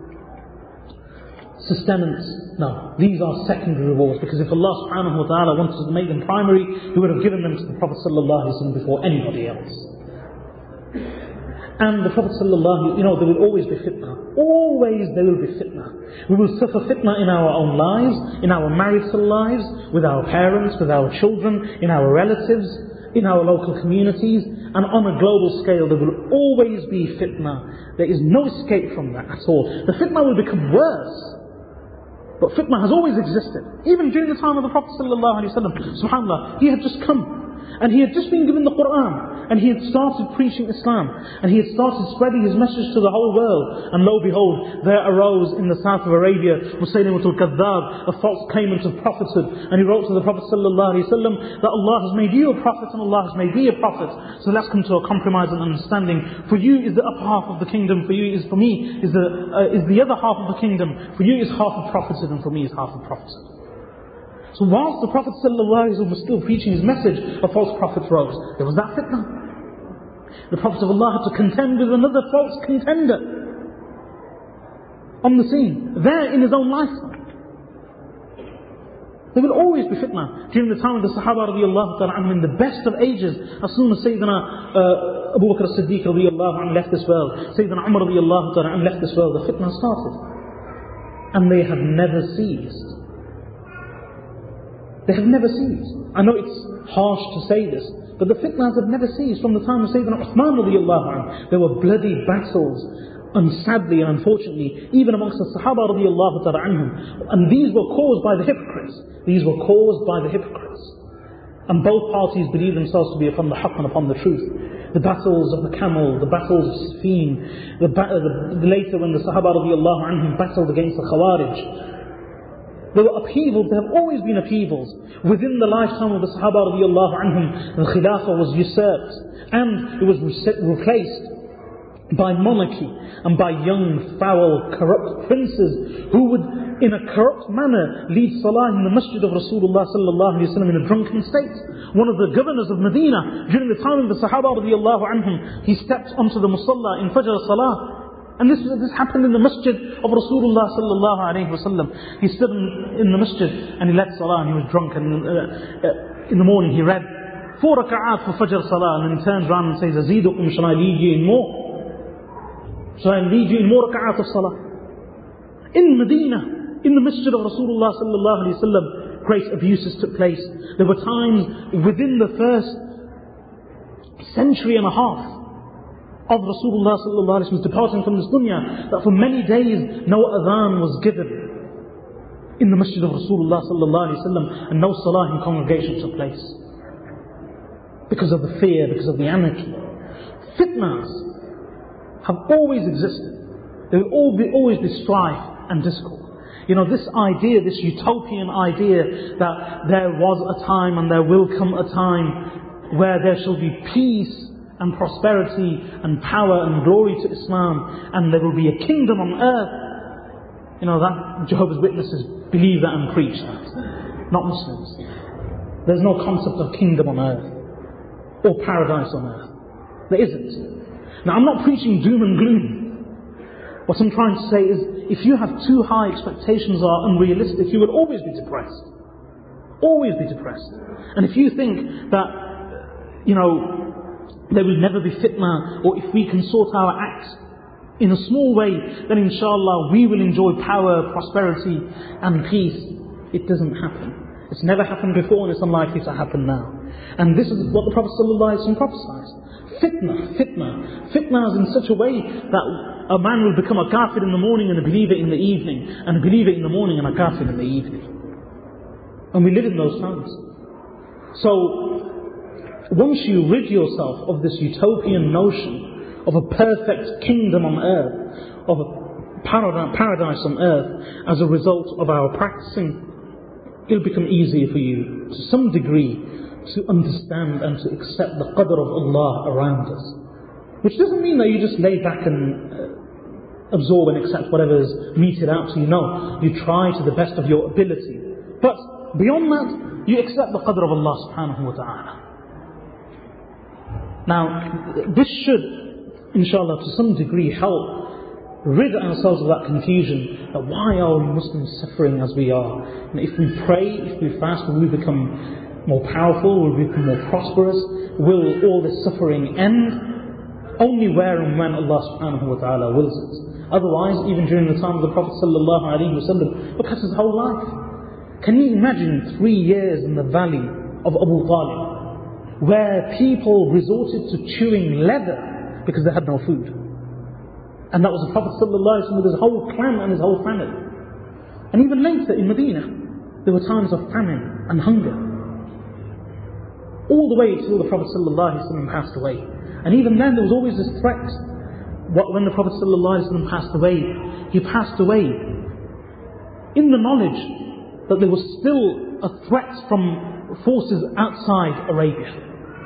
sustenance. No, these are secondary rewards, because if Allah subhanahu wa ta'ala wanted to make them primary, He would have given them to the Prophet sallallahu alaihi wasallam before anybody else. And the Prophet sallallahu, there will always be fitna. Always there will be fitna. We will suffer fitna in our own lives, in our marital lives, with our parents, with our children, in our relatives, in our local communities, and on a global scale there will always be fitna. There is no escape from that at all. The fitna will become worse. But fitna has always existed. Even during the time of the Prophet sallallahu alaihi wasallam, subhanAllah, he had just come. And he had just been given the Qur'an, and he had started preaching Islam, and he had started spreading his message to the whole world. And lo behold, there arose in the south of Arabia Musaylimah al-Kadhdhab, a false claimant of prophethood, and he wrote to the Prophet ﷺ that Allah has made you a prophet and Allah has made me a prophet. So let's come to a compromise and understanding. For you is the upper half of the kingdom, for me is the other half of the kingdom. For you is half of prophethood, and for me is half of prophethood. So whilst the Prophet ﷺ was still preaching his message, a false prophet rose. There was that fitna. The Prophet of Allah had to contend with another false contender on the scene, there in his own lifetime. There will always be fitna. During the time of the Sahaba radiallahu ta'ala anhum, in the best of ages, as soon as Sayyidina Abu Bakr as-Siddiq radiallahu anhu left this world, Sayyidina Umar radiallahu ta'ala anhu left this world, the fitna started. And they have never ceased. They have never ceased. I know it's harsh to say this, but the fitnas have never ceased. From the time of Sayyidina Uthman radiallahu anhu, there were bloody battles, and sadly and unfortunately, even amongst the Sahaba radiallahu ta'ala anhum. And these were caused by the hypocrites. These were caused by the hypocrites. And both parties believed themselves to be upon the haqq and upon the truth. The battles of the camel, the battles of Siffin, later when the Sahaba radiallahu anhum battled against the Khawarij. There were upheavals, there have always been upheavals. Within the lifetime of the Sahaba radiallahu anhum, the Khilafah was usurped, and it was replaced by monarchy, and by young, foul, corrupt princes, who would, in a corrupt manner, lead salah in the masjid of Rasulullah sallallahu alaihi wasallam in a drunken state. One of the governors of Medina, during the time of the Sahaba radiallahu anhum, he stepped onto the musalla in Fajr salah. And this happened in the masjid of Rasulullah sallallahu alayhi wasallam. He stood in the masjid and he led salah, and he was drunk, and in the morning he read 4 raka'at for Fajr salah, and then he turns around and says, Azidukum, shall I lead you in more? Shall I lead you in more raka'at of salah? In Medina, in the masjid of Rasulullah sallallahu alayhi wasallam, great abuses took place. There were times within the first century and a half of Rasulullah sallallahu alaihi wasallam departing from this dunya, that for many days no adhan was given in the masjid of Rasulullah sallallahu alaihi wasallam, and no salah in congregation took place because of the fear, because of the anarchy. Fitnas have always existed. There will always be strife and discord. This idea, this utopian idea that there was a time and there will come a time where there shall be peace and prosperity and power and glory to Islam, and there will be a kingdom on earth. That Jehovah's Witnesses believe that and preach that, not Muslims. There's no concept of kingdom on earth or paradise on earth. There isn't. Now, I'm not preaching doom and gloom. What I'm trying to say is, if you have too high expectations or are unrealistic, you will always be depressed. Always be depressed. And if you think that, there will never be fitna, or if we can sort our acts in a small way, then inshallah we will enjoy power, prosperity and peace. It doesn't happen. It's never happened before and it's unlikely to happen now. And this is what the Prophet ﷺ prophesied. Fitna is in such a way that a man will become a kafir in the morning and a believer in the evening, and a believer in the morning and a kafir in the evening. And we live in those times. So, once you rid yourself of this utopian notion of a perfect kingdom on earth, of a paradise on earth, as a result of our practicing, it'll become easier for you, to some degree, to understand and to accept the qadr of Allah around us. Which doesn't mean that you just lay back and absorb and accept whatever is meted out to you. No, you try to the best of your ability. But beyond that, you accept the qadr of Allah subhanahu wa ta'ala. Now, this should, inshallah, to some degree help rid ourselves of that confusion that why are we Muslims suffering as we are? And if we pray, if we fast, will we become more powerful? Will we become more prosperous? Will all this suffering end? Only where and when Allah subhanahu wa ta'ala wills it. Otherwise, even during the time of the Prophet sallallahu alaihi wasallam, look at his whole life. Can you imagine 3 years in the valley of Abu Talib, where people resorted to chewing leather because they had no food? And that was the Prophet ﷺ with his whole clan and his whole family. And even later in Medina, there were times of famine and hunger. All the way till the Prophet ﷺ passed away. And even then there was always this threat. When the Prophet ﷺ passed away, he passed away in the knowledge that there was still a threat from forces outside Arabia.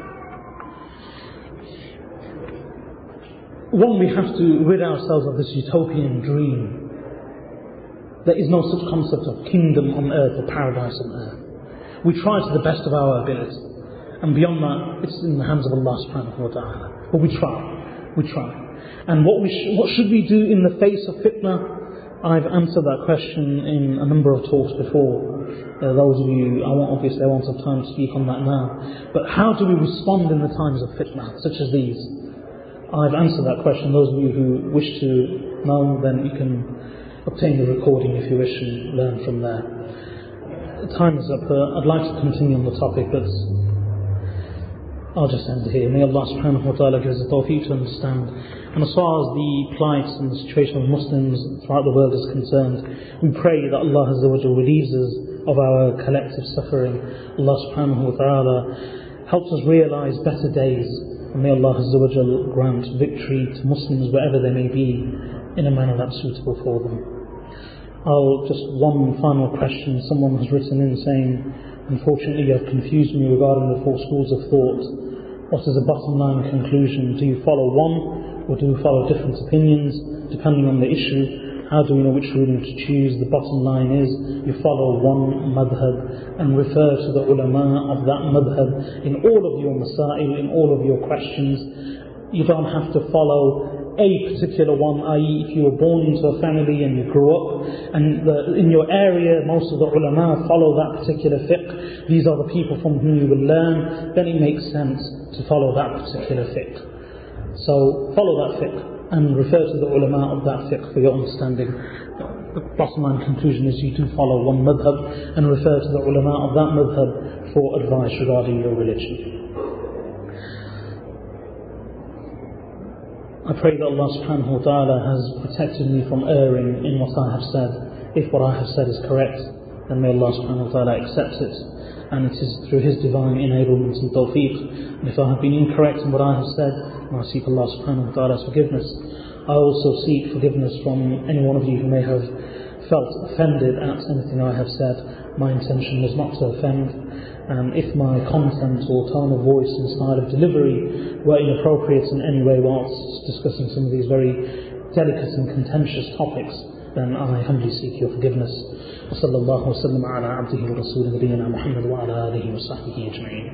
One, we have to rid ourselves of this utopian dream. There is no such concept of kingdom on earth or paradise on earth. We try to the best of our ability. And beyond that, it's in the hands of Allah subhanahu wa ta'ala. But we try. And what should we do in the face of fitna? I've answered that question in a number of talks before. Those of you, I won't have time to speak on that now. But how do we respond in the times of fitna, such as these? I've answered that question. Those of you who wish to know, then you can obtain the recording if you wish and learn from there. Time is up. I'd like to continue on the topic, but I'll just end here. May Allah subhanahu wa ta'ala give us the tawfiq to understand. And as far as the plight and the situation of Muslims throughout the world is concerned, we pray that Allah Azza wa Jalla relieves us of our collective suffering. Allah subhanahu wa ta'ala helps us realize better days. And may Allah Azza wa Jalla grant victory to Muslims wherever they may be in a manner that's suitable for them. Just one final question. Someone has written in saying, unfortunately you have confused me regarding the 4 schools of thought. What is the bottom line conclusion? Do you follow one or do you follow different opinions depending on the issue? How do we know which ruling to choose? The bottom line is you follow one madhab and refer to the ulama of that madhab in all of your masail, in all of your questions. You don't have to follow a particular one, i.e. if you were born into a family and you grew up and in your area most of the ulama follow that particular fiqh, these are the people from whom you will learn, then it makes sense to follow that particular fiqh. So follow that fiqh and refer to the ulama of that fiqh for your understanding. The bottom line conclusion is you do follow one madhab and refer to the ulama of that madhab for advice regarding your religion. I pray that Allah subhanahu wa ta'ala has protected me from erring in what I have said. If what I have said is correct, then may Allah subhanahu wa ta'ala accept it. And it is through His divine enablement and tawfiq. And if I have been incorrect in what I have said, I seek Allah subhanahu wa ta'ala's forgiveness. I also seek forgiveness from any one of you who may have felt offended at anything I have said, my intention was not to offend. If my content or tone of voice and style of delivery were inappropriate in any way whilst discussing some of these very delicate and contentious topics, then I humbly seek your forgiveness. وصلى الله وسلم على عبده ورسوله نبينا محمد وعلى آله وصحبه أجمعين.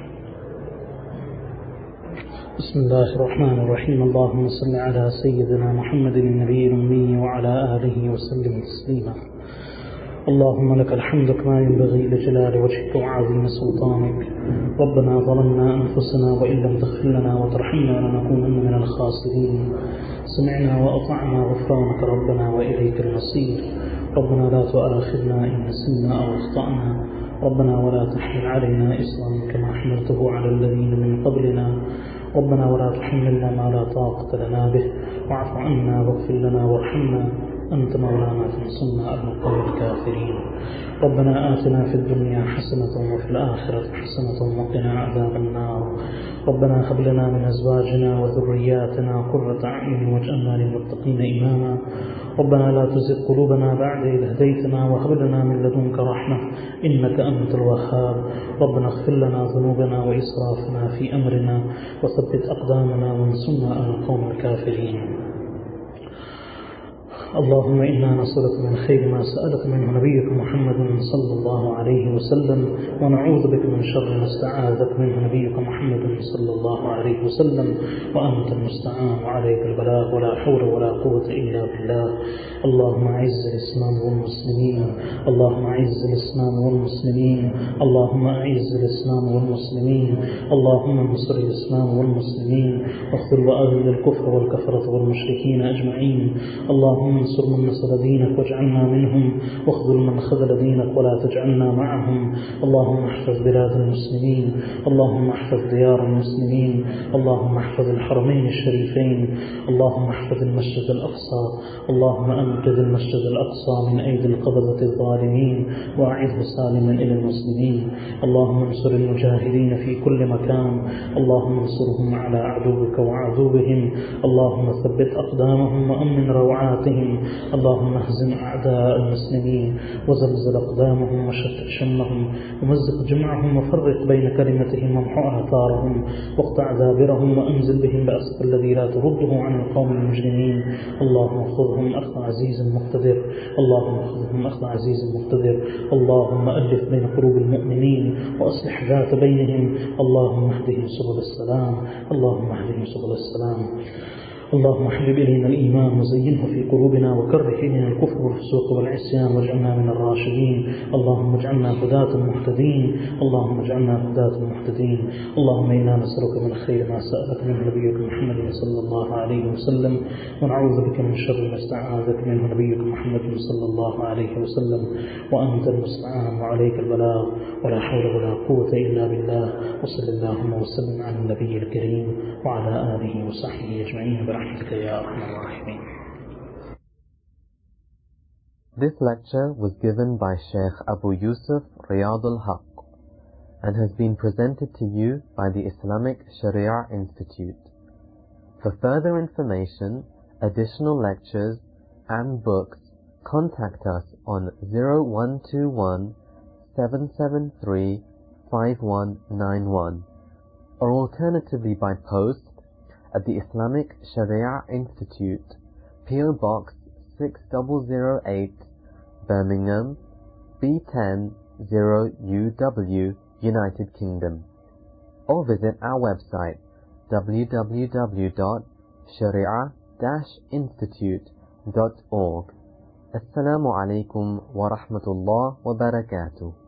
بسم الله الرحمن الرحيم. اللهم صل على سيدنا محمد النبي الأمي وعلى آله وسلم تسليما. اللهم لك الحمد كما ينبغي لجلال وجهك وعظيم سلطانك. ربنا ظلمنا أنفسنا وإن لم تغفر لنا وترحمنا لنكونن من الخاسرين. سمعنا وأطعنا غفرانك ربنا وإليك المصير. ربنا لا تؤاخذنا إن نسينا أو أخطأنا. ربنا ولا تحمل علينا إصرا كما حملته على الذين من قبلنا. ربنا ولا تحملنا ما لا طاقة لنا به. واعف عنا واغفر لنا وارحمنا أنت مولانا فانصرنا على القوم الكافرين. ربنا آتنا في الدنيا حسنة وفي الآخرة حسنة وقنا عذاب النار. ربنا هب لنا من أزواجنا وذرياتنا قرة أعين واجعلنا للمتقين إماما. ربنا لا تزغ قلوبنا بعد إذ هديتنا وهب لنا من لدنك رحمة إنك أنت الوهاب. ربنا اغفر لنا ذنوبنا وإسرافنا في أمرنا وثبت أقدامنا وانصرنا على القوم الكافرين. اللهم إنا نسألك من خير ما سألك منه نبيك محمد صلى الله عليه وسلم، ونعوذ بك من شر ما استعاذك منه نبيك محمد صلى الله عليه وسلم، وأنت المستعان وعليك البلاغ ولا حول ولا قوة إلا بالله. اللهم أعز الإسلام والمسلمين. اللهم أعز الإسلام والمسلمين. اللهم أعز الإسلام والمسلمين. اللهم انصر الإسلام والمسلمين واخذل وأذل الكفر والكفرة والمشركين أجمعين. اللهم انصر من نصر دينك واجعلنا منهم، واخذل من خذل دينك ولا تجعلنا معهم. اللهم احفظ بلاد المسلمين. اللهم احفظ ديار المسلمين. اللهم احفظ الحرمين الشريفين. اللهم احفظ المسجد الأقصى. اللهم أنقذ المسجد الأقصى من أيدي القبضة الظالمين وأعده سالما إلى المسلمين. اللهم انصر المجاهدين في كل مكان. اللهم انصرهم على عدوك وعدوهم. اللهم ثبت أقدامهم وأمن روعاتهم. اللهم اهزم أعداء المسلمين وزلزل أقدامهم وشتت شملهم ومزق جمعهم وفرق بين كلمتهم وامحو آثارهم واقطع دابرهم وأنزل بهم بأسك الذي لا ترده عن القوم المجرمين. اللهم خذهم أخذ عزيز مقتدر. اللهم خذهم أخذ عزيز مقتدر. اللهم ألف بين قلوب المؤمنين وأصلح ذات بينهم. اللهم اهدهم سبل السلام. اللهم اهدهم سبل السلام. اللهم حبب إلينا الإيمان وزينه في قلوبنا وكره إلينا الكفر والفسوق والعصيان واجعلنا من الراشدين. اللهم اجعلنا هداة مهتدين. اللهم اجعلنا هداة مهتدين. اللهم إنا نسألك من خير ما سألك منه نبيك محمد صلى الله عليه وسلم، ونعوذ بك من شر ما استعاذك منه نبيك محمد صلى الله عليه وسلم، وأنت المستعان وعليك البلاغ ولا حول ولا قوة إلا بالله. وصلى اللهم وسلم على النبي الكريم وعلى آله وصحبه أجمعين برحمتك يا أرحم الراحمين. This lecture was given by Sheikh Abu Yusuf Riyad al-Haq and has been presented to you by the Islamic Sharia Institute. For further information, additional lectures and books, contact us on 0121 773 5191 or alternatively by post at the Islamic Sharia Institute, PO Box 6008, Birmingham, B10 0UW, United Kingdom, or visit our website www.sharia-institute.org. Assalamu alaikum wa rahmatullah wa barakatuh.